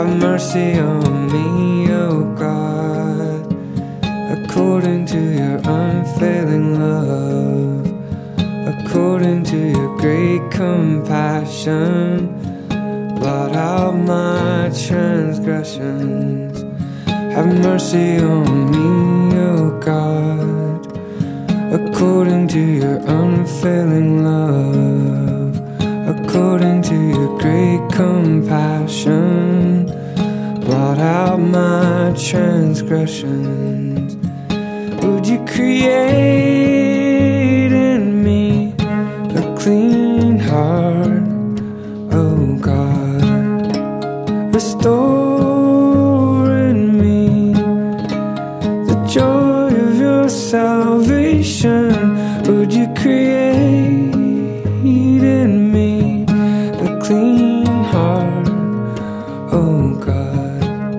Have mercy on me, O God, according to your unfailing love, according to your great compassion. Blot out my transgressions. Have mercy on me, O God, according to your unfailing love, according to your great compassion. Blot out my transgressions. Would you create in me a clean heart, O God? Restore in me the joy of your salvation. Would you create in me a clean heart, O God?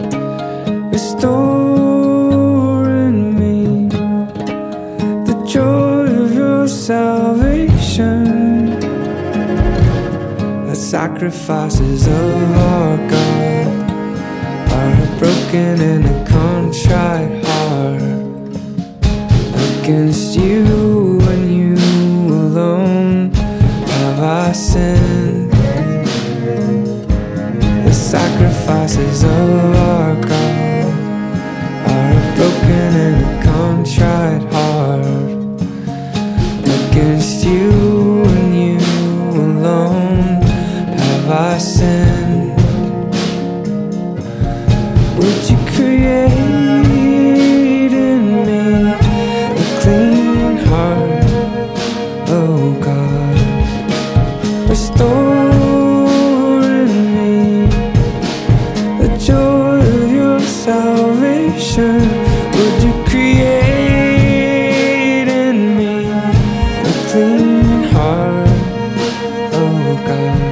Restore in me the joy of your salvation. The sacrifices of our God are a broken and a contrite heart. Against you and you alone have I sinned. The sacrifices of our God are a broken and a contrite heart. Against you and you alone have I sinned. Would you create in me a clean heart, O God? Restore in me the joy of your salvation. Would you create in me a clean heart, O God?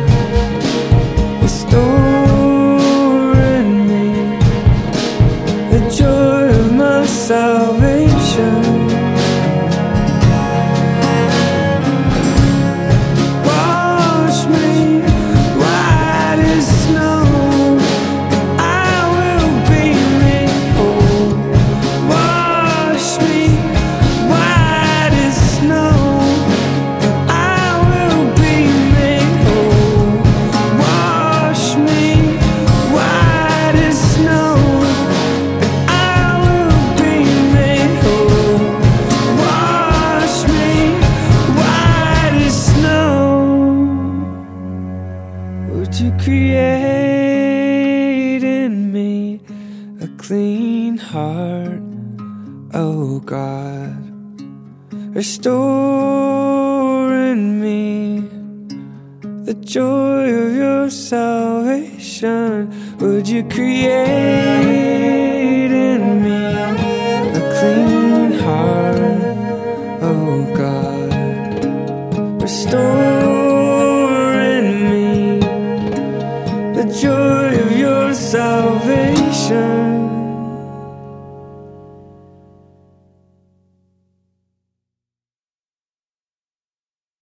Restore in me the joy of my salvation. Wash me white as snow, and I will be made whole. Wash me white as snow, and I will be made whole. Wash me white as snow, and I will be made whole. Wash me white as snow. Would you create in me a clean heart, O God? Restore in me the joy of your salvation. Would you create in me a clean heart, O God? Restore in me the joy of your salvation.